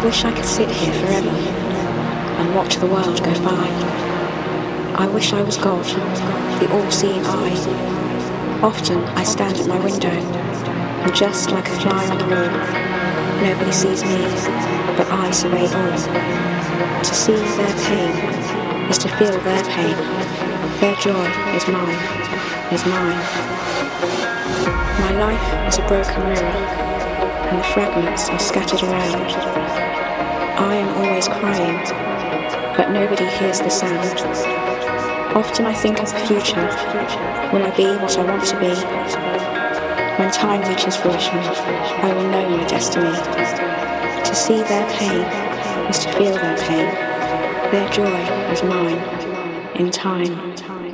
wish I could sit here forever and watch the world go by. I wish I was God, the all-seeing eye. Often I stand at my window, and just like a fly on the wall, nobody sees me, but I survey all. To see their pain is to feel their pain. Their joy is mine, is mine. My life is a broken mirror, and the fragments are scattered around. I am always crying, but nobody hears the sound. Often I think of the future. Will I be what I want to be? When time reaches fruition, I will know my destiny. To see their pain is to feel their pain. Their joy is mine, in time.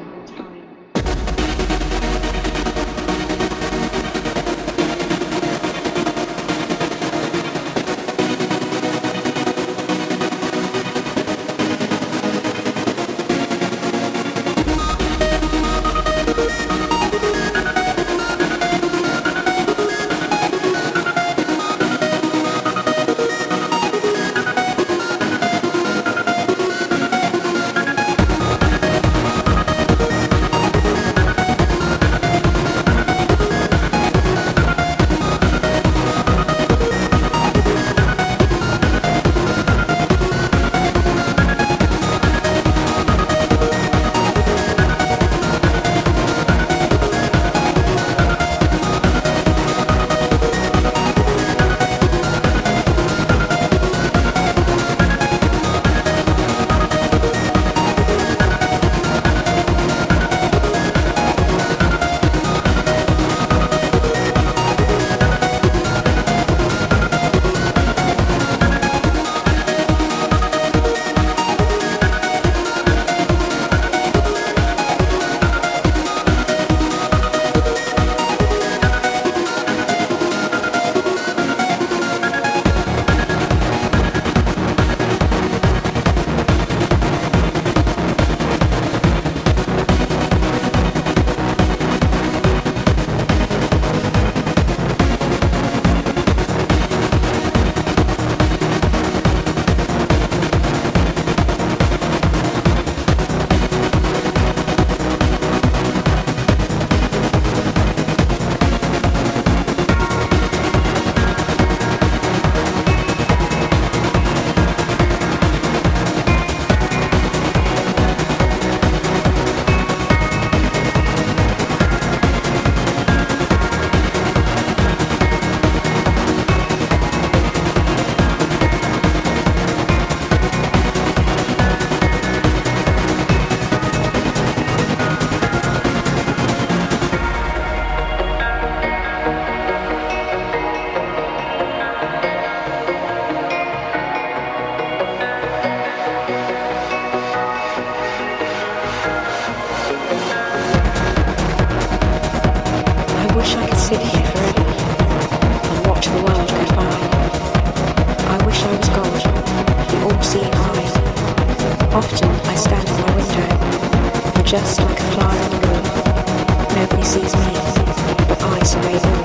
Often I stand at my window, and just like a fly on the wall, nobody sees me, but I survey all.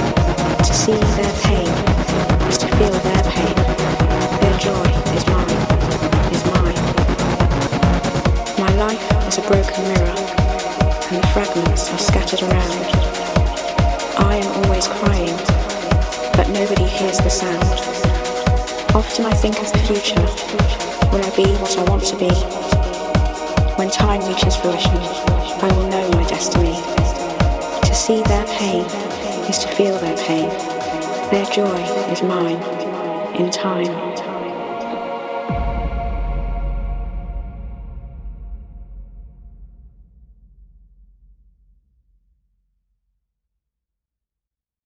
To see their pain is to feel their pain. Their joy is mine, is mine. My life is a broken mirror, and the fragments are scattered around. I am always crying, but nobody hears the sound. Often I think of the future. Will I be what I want to be? When time reaches fruition, I will know my destiny. To see their pain is to feel their pain. Their joy is mine, in time.